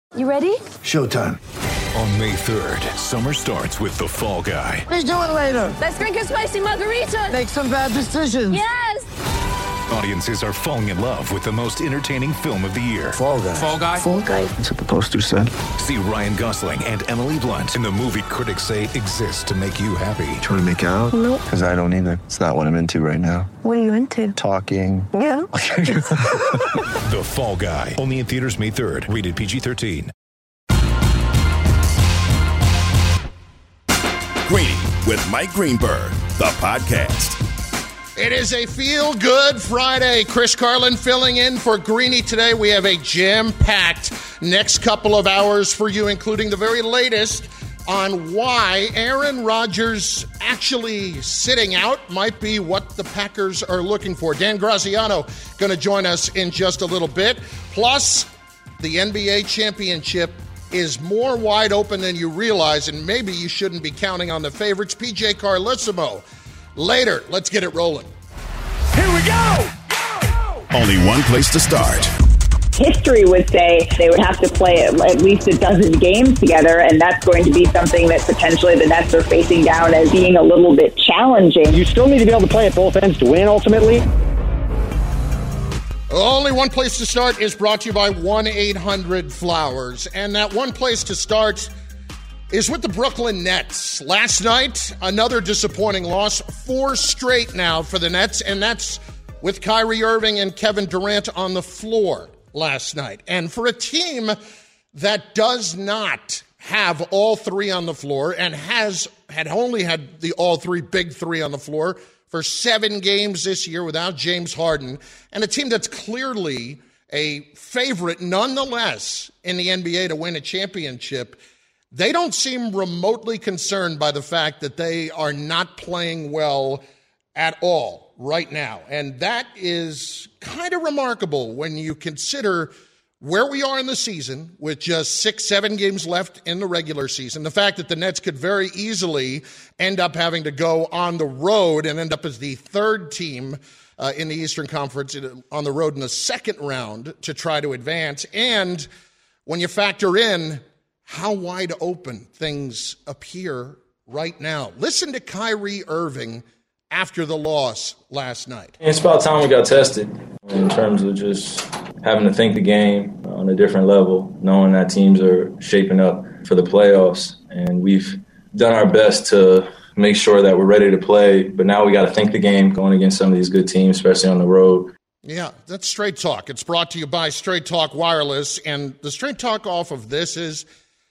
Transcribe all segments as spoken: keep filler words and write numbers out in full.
You ready? Showtime. On May third, summer starts with The Fall Guy. Let's do it later. Let's drink a spicy margarita. Make some bad decisions. Yes! Audiences are falling in love with the most entertaining film of the year. Fall Guy. Fall Guy? Fall Guy. That's what the poster said. See Ryan Gosling and Emily Blunt in the movie critics say exists to make you happy. Trying to make it out? Nope. Because I don't either. It's not what I'm into right now. What are you into? Talking. Yeah. The Fall Guy. Only in theaters May third. Rated P G thirteen. Greeny with Mike Greenberg, the podcast. It is a feel-good Friday. Chris Carlin filling in for Greeny today. We have a jam-packed next couple of hours for you, including the very latest on why Aaron Rodgers actually sitting out might be what the Packers are looking for. Dan Graziano going to join us in just a little bit. Plus, the N B A championship is more wide open than you realize, and maybe you shouldn't be counting on the favorites. P J Carlissimo. Later, let's get it rolling. Here we go! Only one place to start. History would say they would have to play at least a dozen games together, and that's going to be something that potentially the Nets are facing down as being a little bit challenging. You still need to be able to play at both ends to win, ultimately. Only one place to start is brought to you by one eight hundred flowers. And that one place to start is with the Brooklyn Nets. Last night, another disappointing loss. Four straight now for the Nets, and that's with Kyrie Irving and Kevin Durant on the floor last night. And for a team that does not have all three on the floor and has had only had the all three big three on the floor for seven games this year without James Harden, and a team that's clearly a favorite nonetheless in the N B A to win a championship, they don't seem remotely concerned by the fact that they are not playing well at all right now. And that is kind of remarkable when you consider where we are in the season with just six, seven games left in the regular season. The fact that the Nets could very easily end up having to go on the road and end up as the third team uh, in the Eastern Conference on the road in the second round to try to advance. And when you factor in how wide open things appear right now. Listen to Kyrie Irving after the loss last night. It's about time we got tested in terms of just having to think the game on a different level, knowing that teams are shaping up for the playoffs. And we've done our best to make sure that we're ready to play. But now we got to think the game going against some of these good teams, especially on the road. Yeah, that's Straight Talk. It's brought to you by Straight Talk Wireless. And the Straight Talk off of this is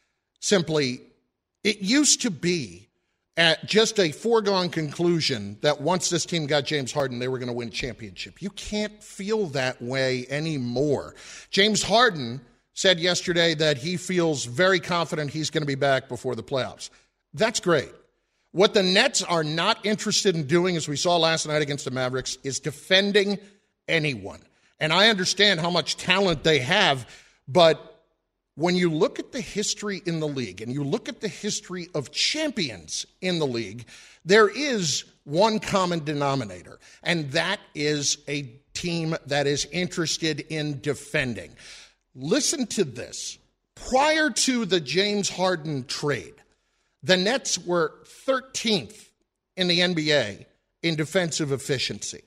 simply, it used to be at just a foregone conclusion that once this team got James Harden, they were going to win a championship. You can't feel that way anymore. James Harden said yesterday that he feels very confident he's going to be back before the playoffs. That's great. What the Nets are not interested in doing, as we saw last night against the Mavericks, is defending anyone. And I understand how much talent they have, but when you look at the history in the league and you look at the history of champions in the league, there is one common denominator, and that is a team that is interested in defending. Listen to this. Prior to the James Harden trade, the Nets were thirteenth in the N B A in defensive efficiency.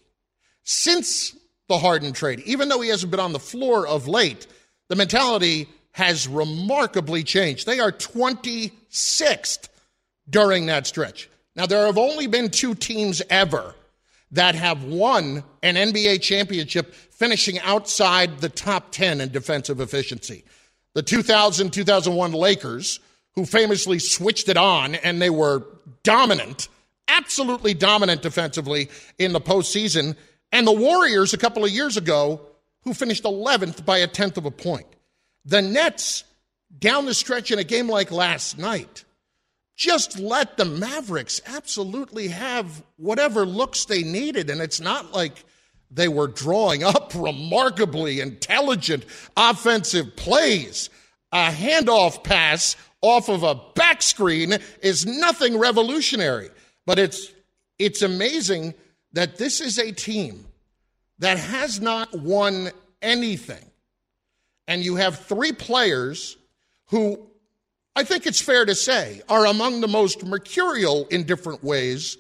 Since the Harden trade, even though he hasn't been on the floor of late, the mentality has remarkably changed. They are twenty-sixth during that stretch. Now, there have only been two teams ever that have won an N B A championship finishing outside the top ten in defensive efficiency. The two thousand two thousand one Lakers, who famously switched it on, and they were dominant, absolutely dominant defensively in the postseason, and the Warriors a couple of years ago, who finished eleventh by a tenth of a point. The Nets, down the stretch in a game like last night, just let the Mavericks absolutely have whatever looks they needed. And it's not like they were drawing up remarkably intelligent offensive plays. A handoff pass off of a back screen is nothing revolutionary. But it's it's amazing that this is a team that has not won anything. And you have three players who I think it's fair to say are among the most mercurial in different ways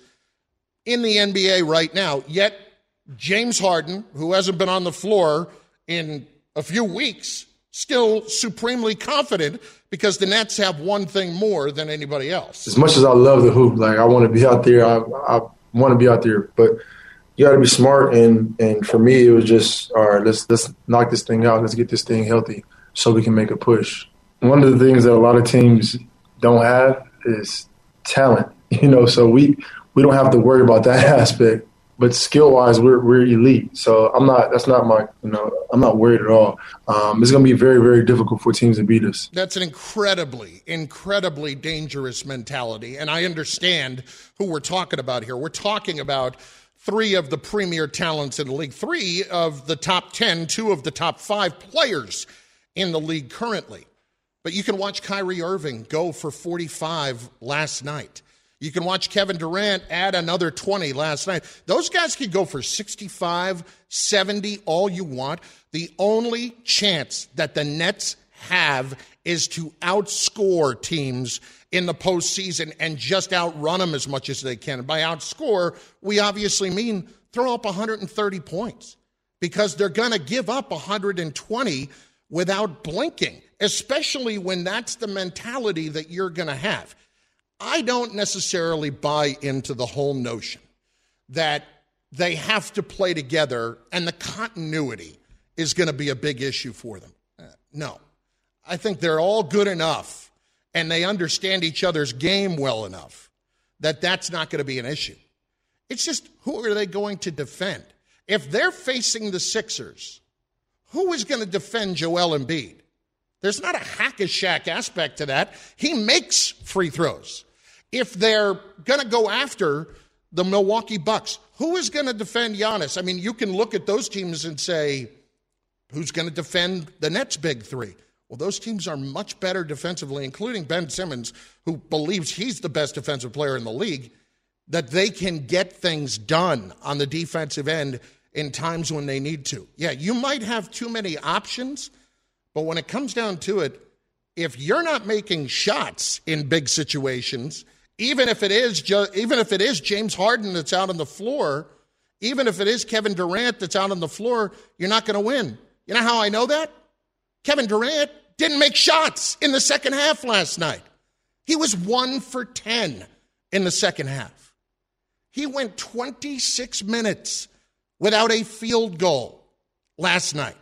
in the N B A right now. Yet James Harden, who hasn't been on the floor in a few weeks, still supremely confident because the Nets have one thing more than anybody else. As much as I love the hoop, like I want to be out there, I, I want to be out there, but you got to be smart. And, and for me, it was just, all right, let's let's knock this thing out. Let's get this thing healthy so we can make a push. One of the things that a lot of teams don't have is talent, you know, so we, we don't have to worry about that aspect. But skill-wise, we're we're elite. So I'm not. That's not my. You know, I'm not worried at all. Um, it's going to be very, very difficult for teams to beat us. That's an incredibly, incredibly dangerous mentality, and I understand who we're talking about here. We're talking about three of the premier talents in the league, three of the top ten, two of the top five players in the league currently. But you can watch Kyrie Irving go for forty-five last night. You can watch Kevin Durant add another twenty last night. Those guys could go for sixty-five, seventy, all you want. The only chance that the Nets have is to outscore teams in the postseason and just outrun them as much as they can. And by outscore, we obviously mean throw up one hundred thirty points because they're going to give up one hundred twenty without blinking, especially when that's the mentality that you're going to have. I don't necessarily buy into the whole notion that they have to play together and the continuity is going to be a big issue for them. Uh, no. I think they're all good enough and they understand each other's game well enough that that's not going to be an issue. It's just, who are they going to defend? If they're facing the Sixers, who is going to defend Joel Embiid? There's not a hack-a-shack aspect to that. He makes free throws. If they're going to go after the Milwaukee Bucks, who is going to defend Giannis? I mean, you can look at those teams and say, who's going to defend the Nets' big three? Well, those teams are much better defensively, including Ben Simmons, who believes he's the best defensive player in the league, that they can get things done on the defensive end in times when they need to. Yeah, you might have too many options, but when it comes down to it, if you're not making shots in big situations, even if it is even if it is James Harden that's out on the floor, even if it is Kevin Durant that's out on the floor, you're not going to win. You know how I know that? Kevin Durant didn't make shots in the second half last night. He was one for ten in the second half. He went twenty-six minutes without a field goal last night.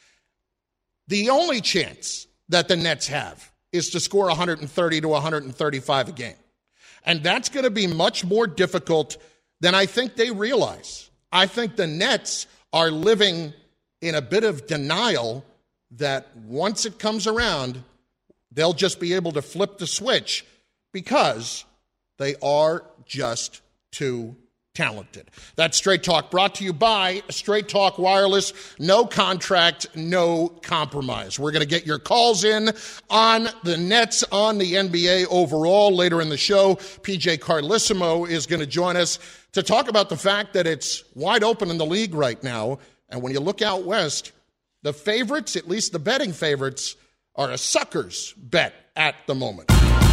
The only chance that the Nets have is to score one hundred thirty to one hundred thirty-five a game. And that's going to be much more difficult than I think they realize. I think the Nets are living in a bit of denial that once it comes around, they'll just be able to flip the switch because they are just too talented. That's Straight Talk, brought to you by Straight Talk Wireless. No contract, no compromise. We're going to get your calls in on the Nets, on the N B A overall. Later in the show, P J Carlissimo is going to join us to talk about the fact that it's wide open in the league right now. And when you look out west, the favorites, at least the betting favorites, are a sucker's bet at the moment.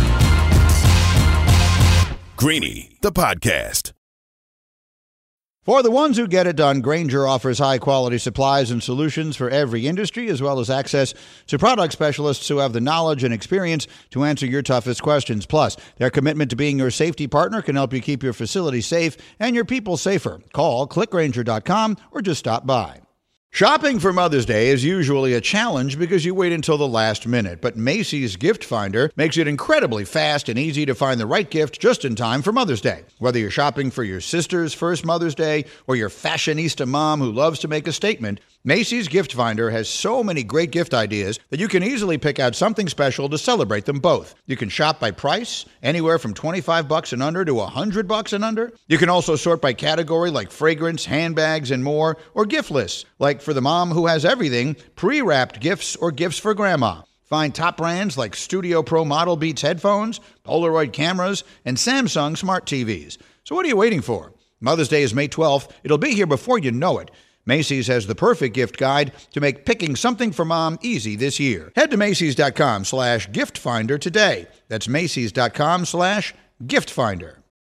Greeny, the podcast. For the ones who get it done, Grainger offers high-quality supplies and solutions for every industry, as well as access to product specialists who have the knowledge and experience to answer your toughest questions. Plus, their commitment to being your safety partner can help you keep your facility safe and your people safer. Call click grainger dot com or just stop by. Shopping for Mother's Day is usually a challenge because you wait until the last minute, but Macy's Gift Finder makes it incredibly fast and easy to find the right gift just in time for Mother's Day. Whether you're shopping for your sister's first Mother's Day or your fashionista mom who loves to make a statement, Macy's Gift Finder has so many great gift ideas that you can easily pick out something special to celebrate them both. You can shop by price, anywhere from twenty-five bucks and under to one hundred bucks and under. You can also sort by category like fragrance, handbags, and more, or gift lists, like for the mom who has everything, pre-wrapped gifts or gifts for grandma. Find top brands like Studio Pro Model Beats headphones, Polaroid cameras, and Samsung smart T Vs. So what are you waiting for? Mother's Day is May twelfth. It'll be here before you know it. Macy's has the perfect gift guide to make picking something for mom easy this year. Head to Macy's.com slash gift finder today. That's Macy's.com slash gift finder.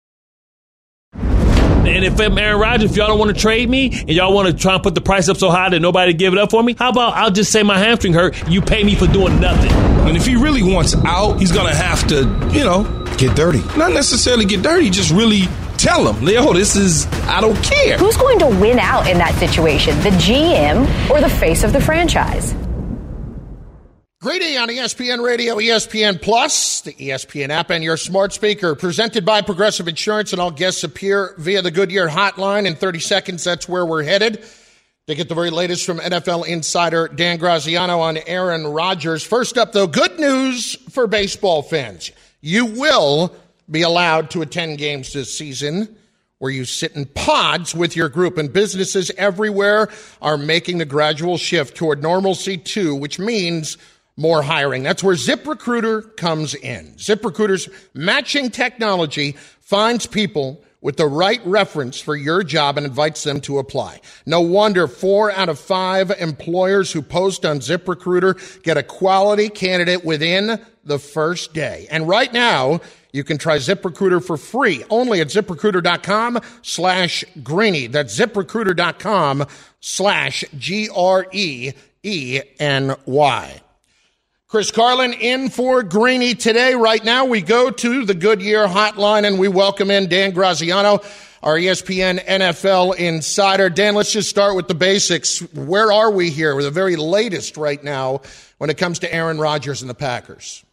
And if I'm Aaron Rodgers, if y'all don't want to trade me and y'all want to try and put the price up so high that nobody give it up for me, how about I'll just say my hamstring hurt, you pay me for doing nothing. And if he really wants out, he's going to have to, you know, Get dirty. Not necessarily get dirty, just really tell him, Leo, this is, I don't care. Who's going to win out in that situation, the G M or the face of the franchise? Greeny on E S P N Radio, E S P N Plus, the E S P N app, and your smart speaker. Presented by Progressive Insurance, and all guests appear via the Goodyear hotline. In thirty seconds, that's where we're headed. To get the very latest from N F L insider Dan Graziano on Aaron Rodgers. First up, though, good news for baseball fans. You will be allowed to attend games this season where you sit in pods with your group, and businesses everywhere are making the gradual shift toward normalcy too, which means more hiring. That's where ZipRecruiter comes in. ZipRecruiter's matching technology finds people with the right reference for your job and invites them to apply. No wonder four out of five employers who post on ZipRecruiter get a quality candidate within the first day. And right now, you can try ZipRecruiter for free only at ZipRecruiter.com slash Greeny. That's ZipRecruiter.com slash G R E E N Y. Chris Carlin in for Greeny today. Right now, we go to the Goodyear hotline and we welcome in Dan Graziano, our E S P N N F L insider. Dan, let's just start with the basics. Where are we here? We're the very latest right now when it comes to Aaron Rodgers and the Packers.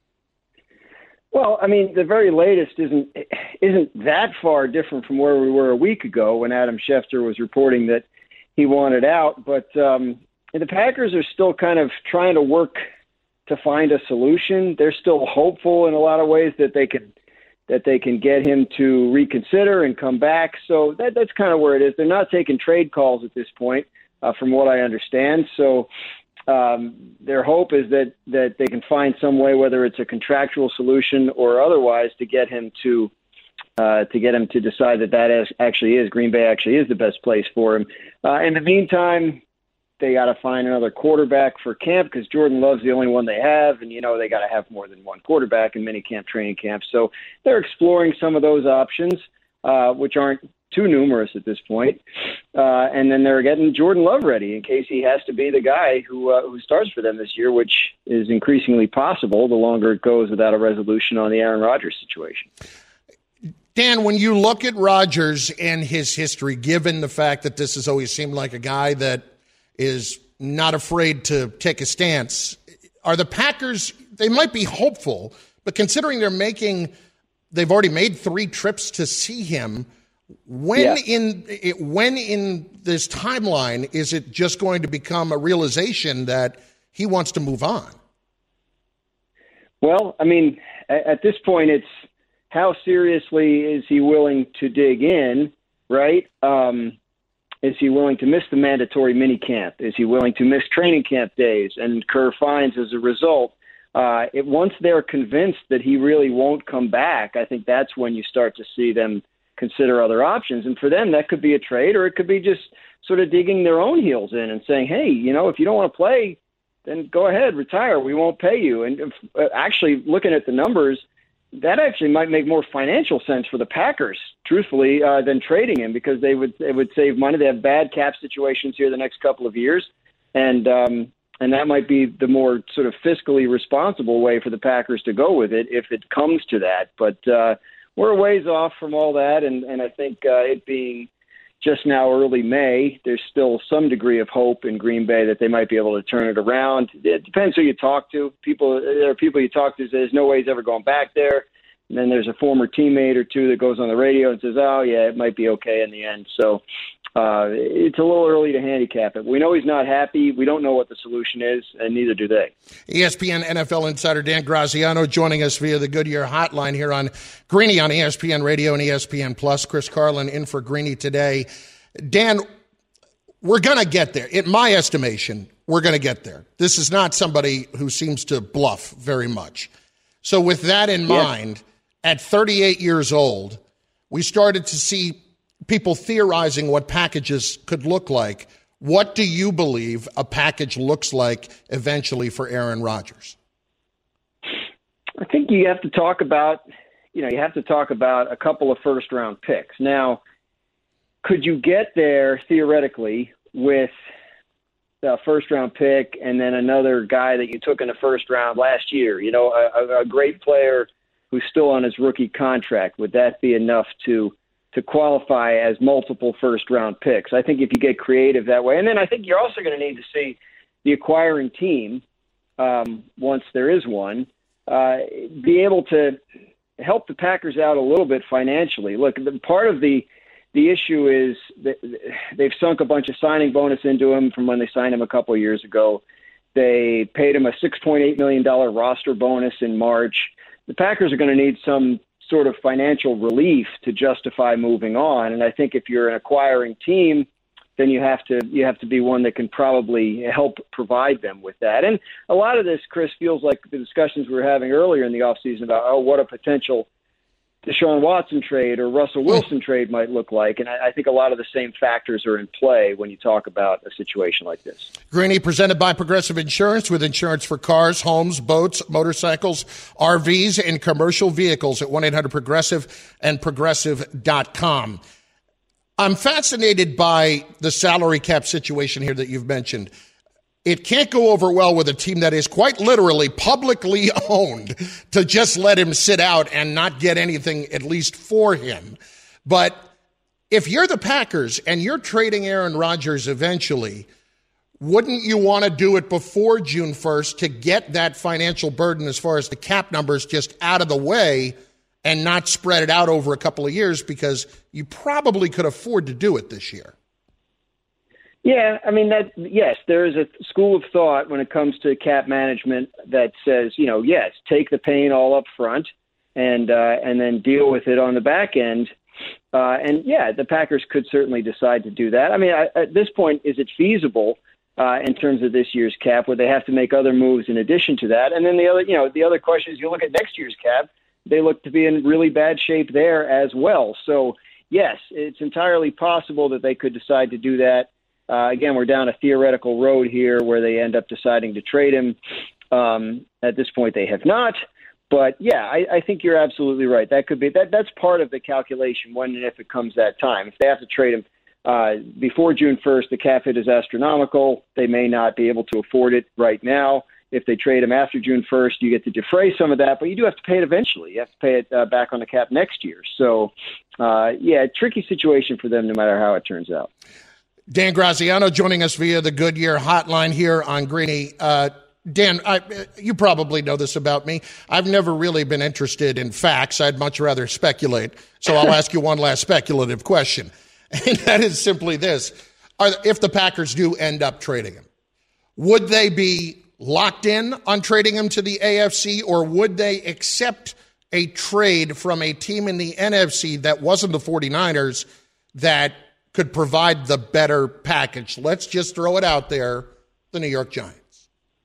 Well, I mean, the very latest isn't isn't that far different from where we were a week ago when Adam Schefter was reporting that he wanted out. But um, the Packers are still kind of trying to work to find a solution. They're still hopeful in a lot of ways that they can that they can get him to reconsider and come back. So that that's kind of where it is. They're not taking trade calls at this point, uh, from what I understand. So um, their hope is that that they can find some way, whether it's a contractual solution or otherwise, to get him to uh, to get him to decide that that is, actually is Green Bay actually is the best place for him. Uh, in the meantime, they got to find another quarterback for camp because Jordan Love's the only one they have. And, you know, they got to have more than one quarterback in minicamp, training camp. So they're exploring some of those options, uh, which aren't too numerous at this point. Uh, and then they're getting Jordan Love ready in case he has to be the guy who uh, who starts for them this year, which is increasingly possible the longer it goes without a resolution on the Aaron Rodgers situation. Dan, when you look at Rodgers and his history, given the fact that this has always seemed like a guy that is not afraid to take a stance, are the Packers, they might be hopeful, but considering they're making, they've already made three trips to see him, when yeah. in it, when in this timeline is it just going to become a realization that he wants to move on? Well, I mean, at this point, it's how seriously is he willing to dig in, right? Um, Is he willing to miss the mandatory mini camp? Is he willing to miss training camp days and incur fines as a result? Uh, it, once they're convinced that he really won't come back, I think that's when you start to see them consider other options. And for them, that could be a trade, or it could be just sort of digging their own heels in and saying, hey, you know, if you don't want to play, then go ahead, retire. We won't pay you. And if, uh, actually, looking at the numbers, that actually might make more financial sense for the Packers, truthfully, uh, than trading him, because they would they would save money. They have bad cap situations here the next couple of years, and um, and that might be the more sort of fiscally responsible way for the Packers to go with it if it comes to that. But uh, we're a ways off from all that, and, and I think uh, it being just now early May, there's still some degree of hope in Green Bay that they might be able to turn it around. It depends who you talk to. People, there are people you talk to who say there's no way he's ever going back there. And then there's a former teammate or two that goes on the radio and says, oh, yeah, it might be okay in the end. So uh, it's a little early to handicap it. We know he's not happy. We don't know what the solution is, and neither do they. E S P N N F L insider Dan Graziano joining us via the Goodyear hotline here on Greeny on E S P N Radio and E S P N Plus. Chris Carlin in for Greeny today. Dan, we're going to get there. In my estimation, we're going to get there. This is not somebody who seems to bluff very much. So with that in mind, yeah. At thirty-eight years old, we started to see people theorizing what packages could look like. What do you believe a package looks like eventually for Aaron Rodgers? I think you have to talk about, you know, you have to talk about a couple of first round picks. Now, could you get there theoretically with a first round pick and then another guy that you took in the first round last year, you know, a, a great player who's still on his rookie contract? Would that be enough to to qualify as multiple first round picks? I think if you get creative that way, and then I think you're also going to need to see the acquiring team, um, once there is one, uh, be able to help the Packers out a little bit financially. Look, the, part of the the issue is that they've sunk a bunch of signing bonus into him from when they signed him a couple of years ago. They paid him a six point eight million dollars roster bonus in March. The Packers are going to need some sort of financial relief to justify moving on. And I think if you're an acquiring team, then you have to you have to be one that can probably help provide them with that. And a lot of this, Chris, feels like the discussions we were having earlier in the offseason about, oh, what a potential Deshaun Watson trade or Russell Wilson trade might look like. And I, I think a lot of the same factors are in play when you talk about a situation like this. Greeny, presented by Progressive Insurance, with insurance for cars, homes, boats, motorcycles, R Vs, and commercial vehicles at one eight hundred progressive and progressive dot com. I'm fascinated by the salary cap situation here that you've mentioned. It can't go over well with a team that is quite literally publicly owned to just let him sit out and not get anything at least for him. But if you're the Packers and you're trading Aaron Rodgers eventually, wouldn't you want to do it before June first to get that financial burden as far as the cap numbers just out of the way and not spread it out over a couple of years, because you probably could afford to do it this year? Yeah, I mean, that. Yes, there is a school of thought when it comes to cap management that says, you know, yes, take the pain all up front and uh, and then deal with it on the back end. Uh, and, yeah, the Packers could certainly decide to do that. I mean, I, at this point, is it feasible uh, in terms of this year's cap? Would they have to make other moves in addition to that? And then the other, you know, the other question is, you look at next year's cap, they look to be in really bad shape there as well. So, yes, it's entirely possible that they could decide to do that. Uh, again, we're down a theoretical road here where they end up deciding to trade him. Um, at this point, they have not. But, yeah, I, I think you're absolutely right. That could be that. That's part of the calculation when and if it comes that time. If they have to trade him uh, before June first, the cap hit is astronomical. They may not be able to afford it right now. If they trade him after June first, you get to defray some of that, but you do have to pay it eventually. You have to pay it uh, back on the cap next year. So, uh, yeah, tricky situation for them no matter how it turns out. Dan Graziano joining us via the Goodyear hotline here on Greeny. Uh, Dan, I, you probably know this about me. I've never really been interested in facts. I'd much rather speculate. So I'll ask you one last speculative question. And that is simply this. Are, if the Packers do end up trading him, would they be locked in on trading him to the A F C, or would they accept a trade from a team in the N F C that wasn't the 49ers that could provide the better package? Let's just throw it out there, the New York Giants.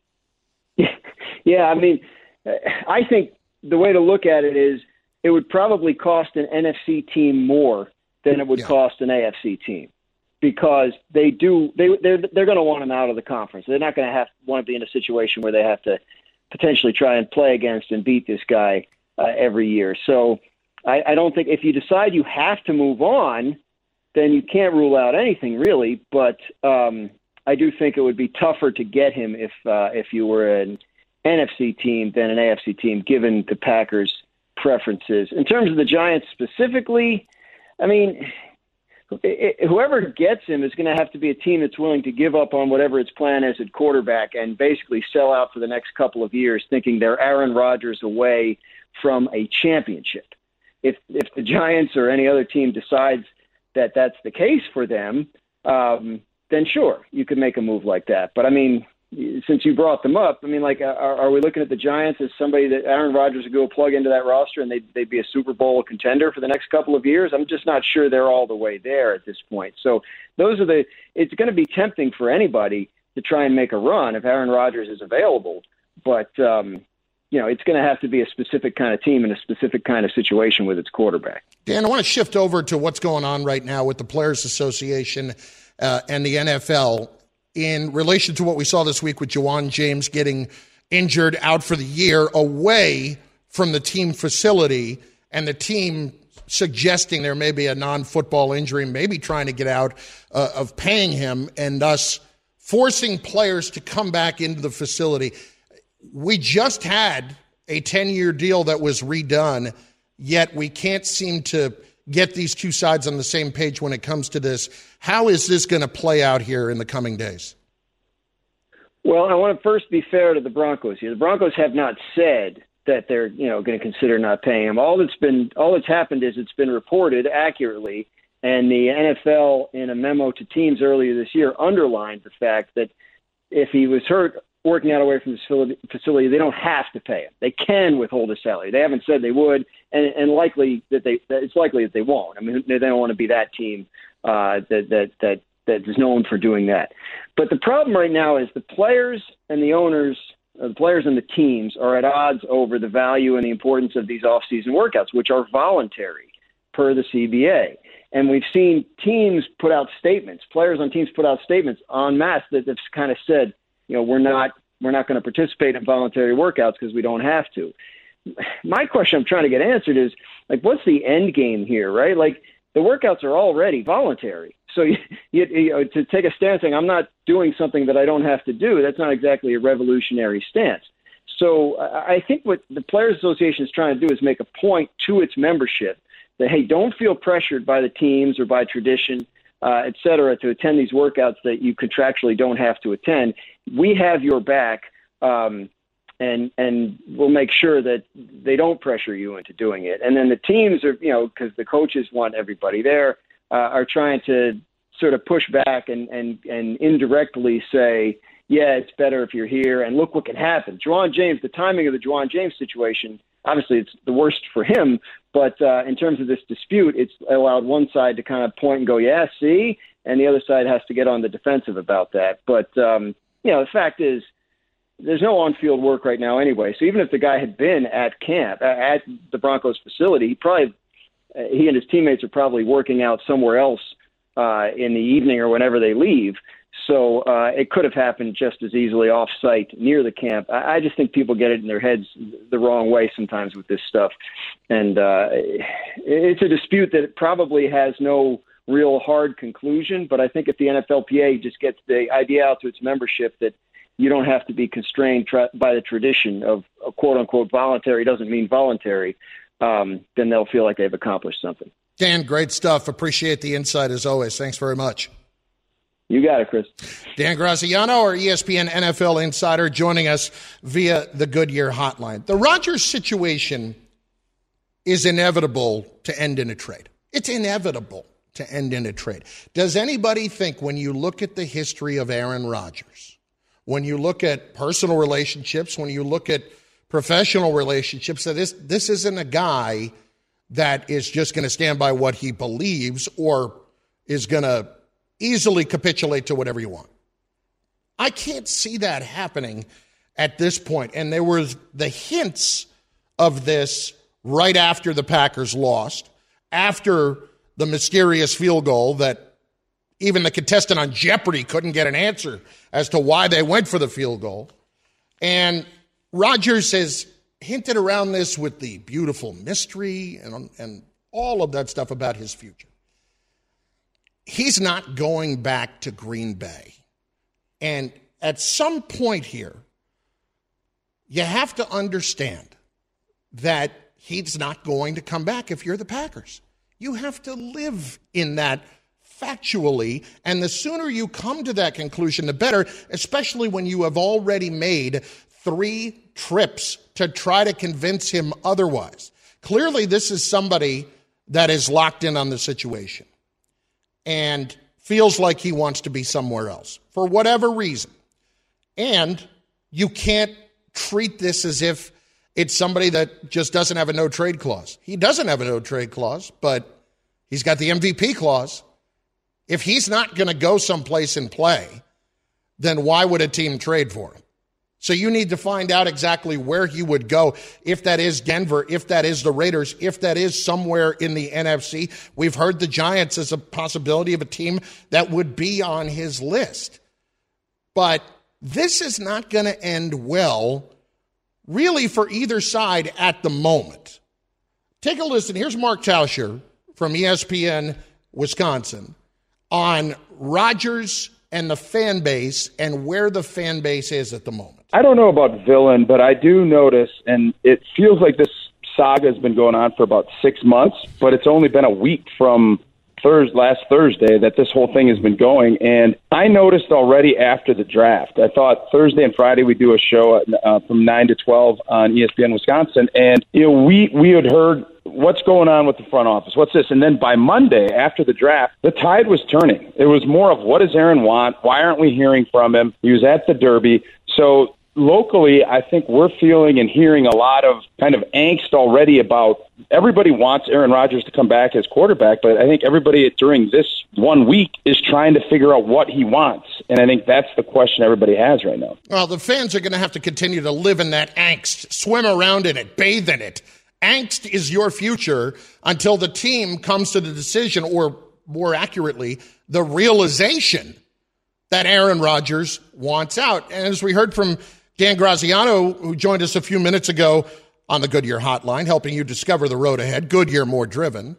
Yeah, I mean, I think the way to look at it is it would probably cost an N F C team more than it would yeah. cost an A F C team, because they do they they're they're going to want him out of the conference. They're not going to have want to be in a situation where they have to potentially try and play against and beat this guy uh, every year. So I, I don't think if you decide you have to move on, then you can't rule out anything really. But um, I do think it would be tougher to get him if uh, if you were an N F C team than an A F C team, given the Packers' preferences. In terms of the Giants specifically, I mean, it, whoever gets him is going to have to be a team that's willing to give up on whatever its plan is at quarterback and basically sell out for the next couple of years, thinking they're Aaron Rodgers away from a championship. If if the Giants or any other team decides that that's the case for them, um, then sure, you could make a move like that. But I mean, since you brought them up, I mean, like, are, are we looking at the Giants as somebody that Aaron Rodgers would go plug into that roster and they'd, they'd be a Super Bowl contender for the next couple of years? I'm just not sure they're all the way there at this point. So those are the, it's going to be tempting for anybody to try and make a run if Aaron Rodgers is available. But, um, you know, it's going to have to be a specific kind of team in a specific kind of situation with its quarterback. Dan, I want to shift over to what's going on right now with the Players Association uh, and the N F L in relation to what we saw this week with Ja'Wuan James getting injured out for the year away from the team facility, and the team suggesting there may be a non-football injury, maybe trying to get out uh, of paying him, and thus forcing players to come back into the facility. We just had a ten-year deal that was redone, yet we can't seem to get these two sides on the same page when it comes to this. How is this going to play out here in the coming days? Well, I want to first be fair to the Broncos here. The Broncos have not said that they're, you know, going to consider not paying him. All that's been, all that's happened is it's been reported accurately, and the N F L, in a memo to teams earlier this year, underlined the fact that if he was hurt working out away from the facility, they don't have to pay him. They can withhold his salary. They haven't said they would, and, and likely that they, that it's likely that they won't. I mean, they don't want to be that team uh, that that that that is known for doing that. But the problem right now is the players and the owners, uh, the players and the teams are at odds over the value and the importance of these off-season workouts, which are voluntary per the C B A. And we've seen teams put out statements, players on teams put out statements en masse that have kind of said, you know, we're not we're not going to participate in voluntary workouts because we don't have to. My question I'm trying to get answered is, like, what's the end game here, right? Like, the workouts are already voluntary. So you, you, you know, to take a stance saying I'm not doing something that I don't have to do, that's not exactly a revolutionary stance. So I think what the Players Association is trying to do is make a point to its membership that, hey, don't feel pressured by the teams or by tradition, uh, et cetera, to attend these workouts that you contractually don't have to attend. We have your back, um, and and we'll make sure that they don't pressure you into doing it. And then the teams are, you know, because the coaches want everybody there, uh, are trying to sort of push back and, and, and indirectly say, yeah, it's better if you're here, and look what can happen. Ja'Wuan James, the timing of the Ja'Wuan James situation, obviously it's the worst for him, but uh, in terms of this dispute, it's allowed one side to kind of point and go, yeah, see, and the other side has to get on the defensive about that. But, um, you know, the fact is there's no on-field work right now anyway, so even if the guy had been at camp, at the Broncos facility, he probably, he and his teammates are probably working out somewhere else uh, in the evening or whenever they leave. So uh, it could have happened just as easily off-site near the camp. I, I just think people get it in their heads the wrong way sometimes with this stuff. And uh, it's a dispute that probably has no real hard conclusion, but I think if the N F L P A just gets the idea out to its membership that you don't have to be constrained tra- by the tradition of a quote-unquote voluntary doesn't mean voluntary, um, then they'll feel like they've accomplished something. Dan, great stuff. Appreciate the insight as always. Thanks very much. You got it, Chris. Dan Graziano, our E S P N N F L insider, joining us via the Goodyear hotline. The Rodgers situation is inevitable to end in a trade. It's inevitable to end in a trade. Does anybody think, when you look at the history of Aaron Rodgers, when you look at personal relationships, when you look at professional relationships, that this, this isn't a guy that is just going to stand by what he believes or is going to easily capitulate to whatever you want? I can't see that happening at this point. And there was the hints of this right after the Packers lost, after the mysterious field goal that even the contestant on Jeopardy couldn't get an answer as to why they went for the field goal. And Rodgers has hinted around this with the beautiful mystery and, and all of that stuff about his future. He's not going back to Green Bay. And at some point here, you have to understand that he's not going to come back if you're the Packers. You have to live in that factually, and the sooner you come to that conclusion, the better, especially when you have already made three trips to try to convince him otherwise. Clearly, this is somebody that is locked in on the situation and feels like he wants to be somewhere else for whatever reason. And you can't treat this as if it's somebody that just doesn't have a no-trade clause. He doesn't have a no-trade clause, but he's got the M V P clause. If he's not going to go someplace and play, then why would a team trade for him? So you need to find out exactly where he would go, if that is Denver, if that is the Raiders, if that is somewhere in the N F C. We've heard the Giants as a possibility of a team that would be on his list. But this is not going to end well, really, for either side at the moment. Take a listen. Here's Mark Tauscher from E S P N Wisconsin on Rodgers and the fan base and where the fan base is at the moment. I don't know about villain, but I do notice, and it feels like this saga has been going on for about six months, but it's only been a week from Thursday, last Thursday that this whole thing has been going. And I noticed already after the draft, I thought Thursday and Friday we do a show uh, from nine to twelve on E S P N Wisconsin. And, you know, we, we had heard what's going on with the front office. What's this? And then by Monday, after the draft, the tide was turning. It was more of, what does Aaron want? Why aren't we hearing from him? He was at the Derby. So locally, I think we're feeling and hearing a lot of kind of angst already about everybody wants Aaron Rodgers to come back as quarterback, but I think everybody during this one week is trying to figure out what he wants. And I think that's the question everybody has right now. Well, the fans are going to have to continue to live in that angst, swim around in it, bathe in it. Angst is your future until the team comes to the decision, or more accurately, the realization that Aaron Rodgers wants out. And as we heard from Dan Graziano, who joined us a few minutes ago on the Goodyear Hotline, helping you discover the road ahead, Goodyear More Driven,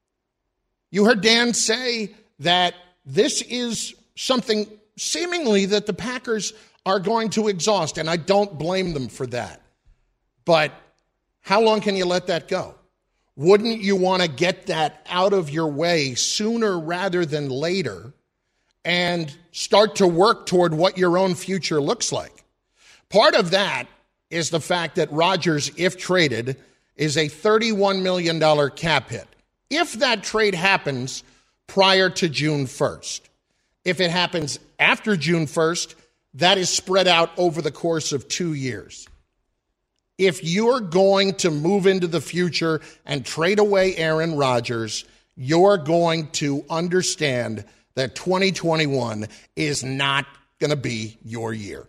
you heard Dan say that this is something seemingly that the Packers are going to exhaust, and I don't blame them for that. But how long can you let that go? Wouldn't you want to get that out of your way sooner rather than later and start to work toward what your own future looks like? Part of that is the fact that Rodgers, if traded, is a thirty-one million dollars cap hit. If that trade happens prior to June first, if it happens after June first, that is spread out over the course of two years. If you're going to move into the future and trade away Aaron Rodgers, you're going to understand that twenty twenty-one is not going to be your year.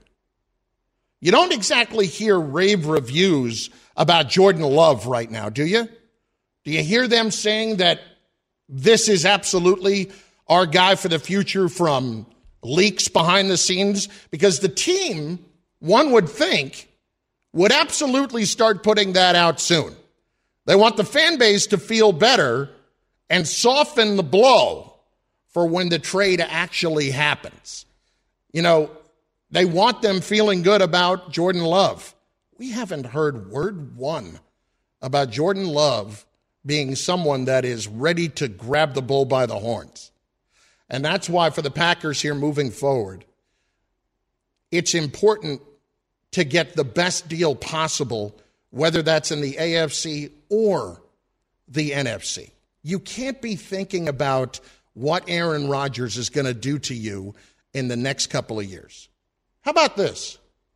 You don't exactly hear rave reviews about Jordan Love right now, do you? Do you hear them saying that this is absolutely our guy for the future from leaks behind the scenes? Because the team, one would think, would absolutely start putting that out soon. They want the fan base to feel better and soften the blow for when the trade actually happens. You know, they want them feeling good about Jordan Love. We haven't heard word one about Jordan Love being someone that is ready to grab the bull by the horns. And that's why for the Packers here moving forward, it's important to get the best deal possible, whether that's in the A F C or the N F C. You can't be thinking about what Aaron Rodgers is going to do to you in the next couple of years. How about this?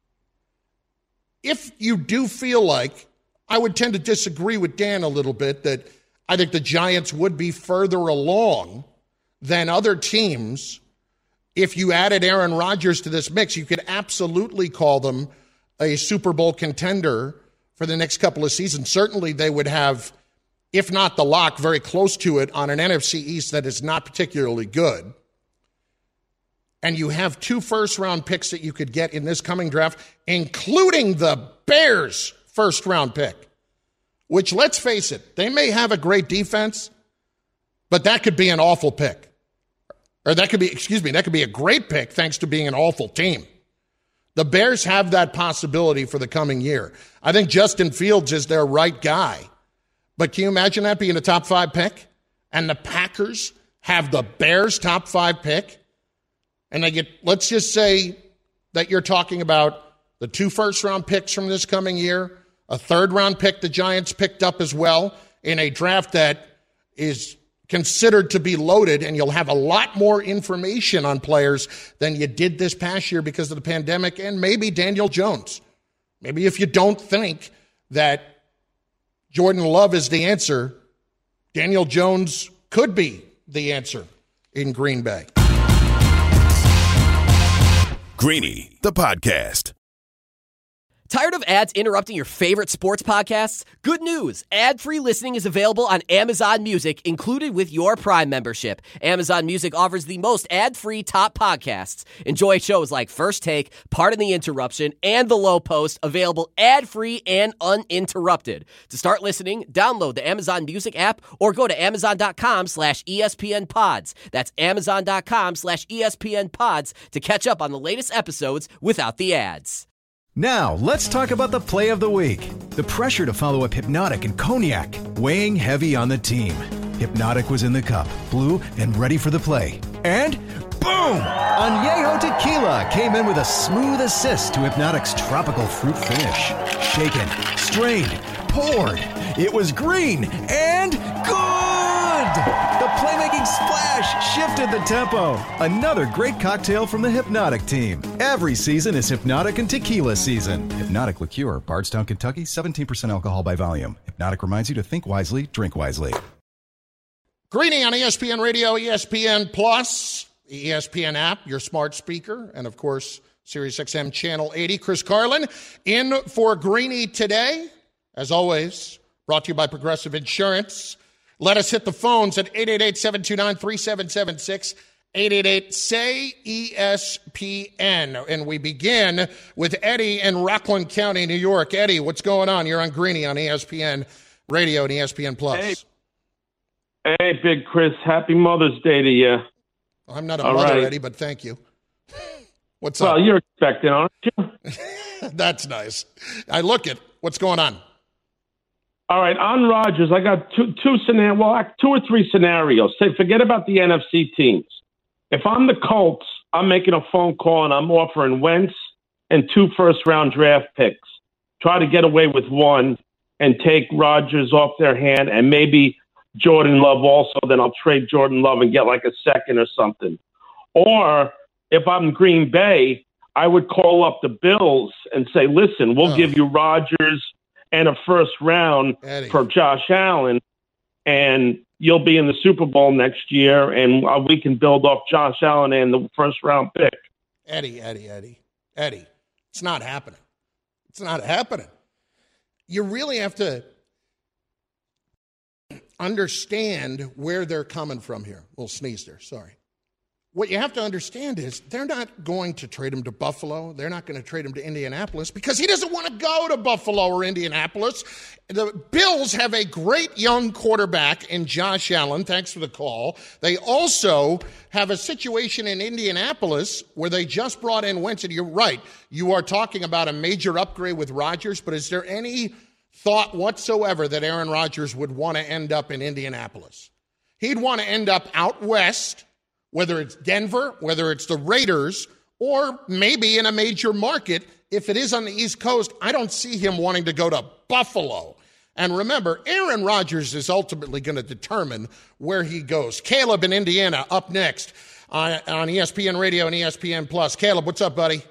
If you do feel like, I would tend to disagree with Dan a little bit, that I think the Giants would be further along than other teams. If you added Aaron Rodgers to this mix, you could absolutely call them a Super Bowl contender for the next couple of seasons. Certainly they would have, if not the lock, very close to it on an N F C East that is not particularly good. And you have two first-round picks that you could get in this coming draft, including the Bears' first-round pick, which, let's face it, they may have a great defense, but that could be an awful pick. Or that could be, excuse me, that could be a great pick thanks to being an awful team. The Bears have that possibility for the coming year. I think Justin Fields is their right guy. But can you imagine that being a top five pick? And the Packers have the Bears' top five pick? And they get, let's just say that you're talking about the two first-round picks from this coming year, a third-round pick the Giants picked up as well in a draft that is considered to be loaded, and you'll have a lot more information on players than you did this past year because of the pandemic, and maybe Daniel Jones. Maybe if you don't think that Jordan Love is the answer, Daniel Jones could be the answer in Green Bay. Greeny, the podcast. Tired of ads interrupting your favorite sports podcasts? Good news. Ad-free listening is available on Amazon Music, included with your Prime membership. Amazon Music offers the most ad-free top podcasts. Enjoy shows like First Take, Pardon the Interruption, and The Low Post, available ad-free and uninterrupted. To start listening, download the Amazon Music app or go to amazon.com slash ESPN pods. That's amazon.com slash ESPN pods to catch up on the latest episodes without the ads. Now, let's talk about the play of the week. The pressure to follow up Hypnotic and Cognac, weighing heavy on the team. Hypnotic was in the cup, blue, and ready for the play. And boom! Añejo Tequila came in with a smooth assist to Hypnotic's tropical fruit finish. Shaken, strained, poured. It was green and good! The playmaking splash shifted the tempo. Another great cocktail from the Hypnotic team. Every season is Hypnotic and Tequila season. Hypnotic Liqueur, Bardstown, Kentucky, seventeen percent alcohol by volume. Hypnotic reminds you to think wisely, drink wisely. Greeny on E S P N Radio, E S P N Plus, the E S P N app, your smart speaker, and of course, Sirius X M Channel eighty. Chris Carlin in for Greeny today. As always, brought to you by Progressive Insurance. Let us hit the phones at eight eight eight, seven two nine, three seven seven six, eight eight eight, S A Y, E S P N. And we begin with Eddie in Rockland County, New York. Eddie, what's going on? You're on Greeny on E S P N Radio and E S P N Plus. Hey, hey Big Chris. Happy Mother's Day to you. I'm not a All mother, right. Eddie, but thank you. What's well, up? Well, you're expecting, aren't you? That's nice. I look at what's going on. All right, on Rodgers, I got two, two scenarios, well, two or three scenarios. Say, forget about the N F C teams. If I'm the Colts, I'm making a phone call and I'm offering Wentz and two first-round draft picks. Try to get away with one and take Rodgers off their hand and maybe Jordan Love also. Then I'll trade Jordan Love and get like a second or something. Or if I'm Green Bay, I would call up the Bills and say, listen, we'll oh. give you Rodgers and a first round Eddie. for Josh Allen, and you'll be in the Super Bowl next year, and uh, we can build off Josh Allen and the first round pick. Eddie, Eddie, Eddie, Eddie, it's not happening. It's not happening. You really have to understand where they're coming from here. A little sneeze there, sorry. What you have to understand is they're not going to trade him to Buffalo. They're not going to trade him to Indianapolis because he doesn't want to go to Buffalo or Indianapolis. The Bills have a great young quarterback in Josh Allen. Thanks for the call. They also have a situation in Indianapolis where they just brought in Wentz. And you're right. You are talking about a major upgrade with Rodgers, but is there any thought whatsoever that Aaron Rodgers would want to end up in Indianapolis? He'd want to end up out west, whether it's Denver, whether it's the Raiders, or maybe in a major market. If it is on the East Coast, I don't see him wanting to go to Buffalo. And remember, Aaron Rodgers is ultimately going to determine where he goes. Caleb in Indiana up next on, on E S P N Radio and E S P N Plus. Caleb, what's up, buddy?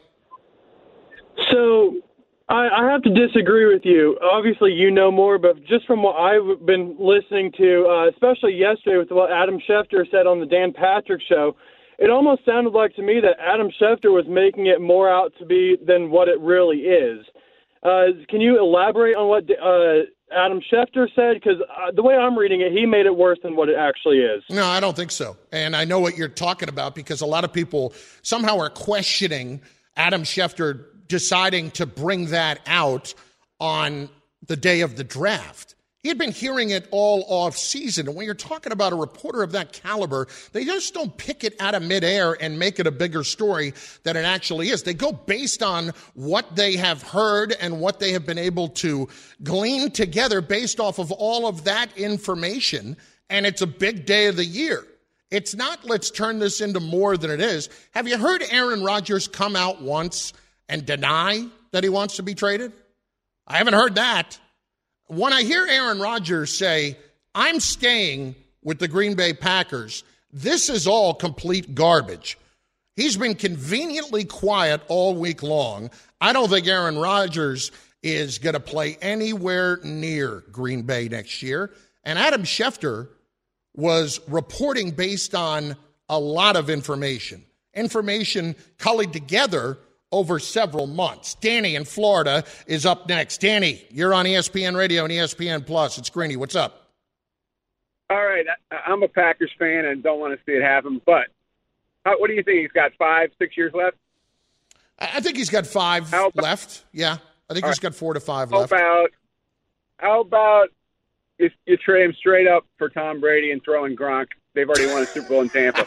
So I, I have to disagree with you. Obviously, you know more, but just from what I've been listening to, uh, especially yesterday with what Adam Schefter said on the Dan Patrick Show, it almost sounded like to me that Adam Schefter was making it more out to be than what it really is. Uh, can you elaborate on what uh, Adam Schefter said? Because uh, the way I'm reading it, he made it worse than what it actually is. No, I don't think so. And I know what you're talking about because a lot of people somehow are questioning Adam Schefter deciding to bring that out on the day of the draft. He had been hearing it all off season. And when you're talking about a reporter of that caliber, they just don't pick it out of midair and make it a bigger story than it actually is. They go based on what they have heard and what they have been able to glean together based off of all of that information. And it's a big day of the year. It's not, let's turn this into more than it is. Have you heard Aaron Rodgers come out once and deny that he wants to be traded? I haven't heard that. When I hear Aaron Rodgers say, I'm staying with the Green Bay Packers, this is all complete garbage. He's been conveniently quiet all week long. I don't think Aaron Rodgers is going to play anywhere near Green Bay next year. And Adam Schefter was reporting based on a lot of information, information collated together over several months. Danny in Florida is up next. Danny, you're on E S P N Radio and E S P N Plus. It's Greeny. What's up? All right. I'm a Packers fan and don't want to see it happen, but how, what do you think? He's got five, six years left? I think he's got five about, left. Yeah. I think he's right. got four to five how left. About, how about if you trade him straight up for Tom Brady and throw in Gronk? They've already won a Super Bowl in Tampa.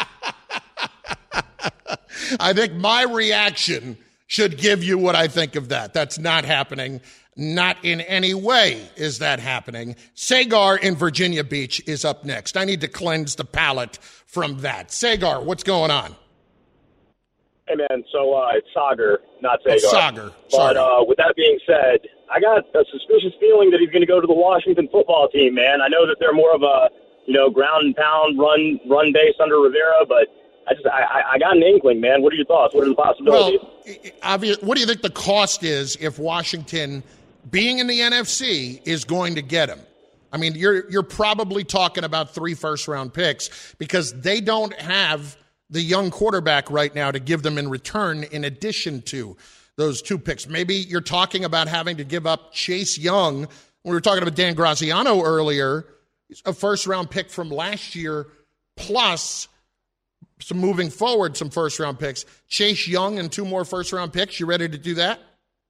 I think my reaction should give you what I think of that. That's not happening. Not in any way is that happening. Sagar in Virginia Beach is up next. I need to cleanse the palate from that. Sagar, what's going on? Hey, man, so uh, it's Sagar, not Sagar. Oh, Sagar. But uh, with that being said, I got a suspicious feeling that he's going to go to the Washington football team, man. I know that they're more of a, you know, ground and pound, run run base under Rivera, but I just I, I got an inkling, man. What are your thoughts? What are the possibilities? Well, obvious, what do you think the cost is if Washington, being in the N F C, is going to get him? I mean, you're you're probably talking about three first-round picks because they don't have the young quarterback right now to give them in return in addition to those two picks. Maybe you're talking about having to give up Chase Young. We were talking about Dan Graziano earlier, a first-round pick from last year, plus some moving forward, some first-round picks. Chase Young and two more first-round picks. You ready to do that?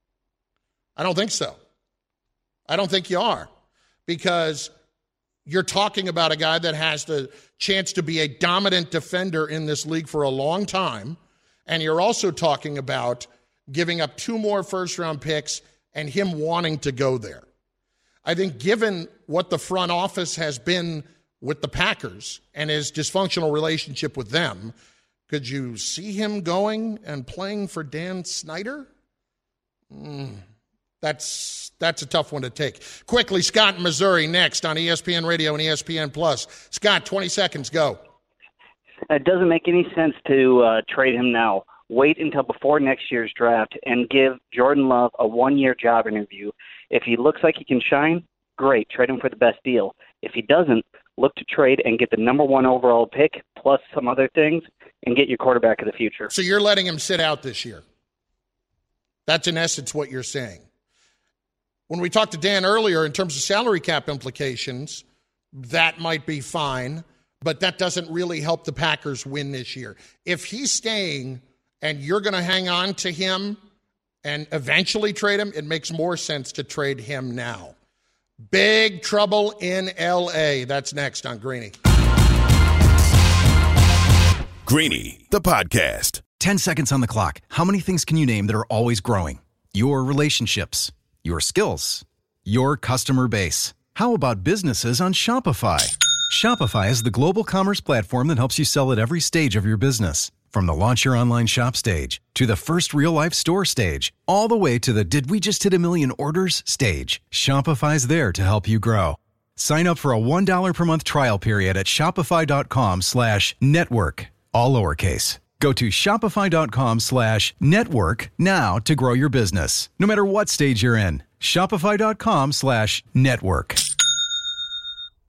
I don't think so. I don't think you are, because you're talking about a guy that has the chance to be a dominant defender in this league for a long time, and you're also talking about giving up two more first-round picks and him wanting to go there. I think given what the front office has been with the Packers and his dysfunctional relationship with them, could you see him going and playing for Dan Snyder? Mm, that's that's a tough one to take. Quickly, Scott in Missouri next on E S P N Radio and E S P N Plus. Scott, twenty seconds, go. It doesn't make any sense to uh, trade him now. Wait until before next year's draft and give Jordan Love a one-year job interview. If he looks like he can shine, great, trade him for the best deal. If he doesn't, look to trade and get the number one overall pick plus some other things and get your quarterback of the future. So you're letting him sit out this year. That's in essence what you're saying. When we talked to Dan earlier in terms of salary cap implications, that might be fine, but that doesn't really help the Packers win this year. If he's staying and you're going to hang on to him and eventually trade him, it makes more sense to trade him now. Big trouble in L A. That's next on Greeny. Greeny, the podcast. Ten seconds on the clock. How many things can you name that are always growing? Your relationships, your skills, your customer base. How about businesses on Shopify? Shopify is the global commerce platform that helps you sell at every stage of your business. From the launch your online shop stage to the first real-life store stage, all the way to the did we just hit a million orders stage, Shopify's there to help you grow. Sign up for a one dollar per month trial period at shopify.com slash network, all lowercase. Go to shopify.com slash network now to grow your business, no matter what stage you're in. Shopify.com slash network.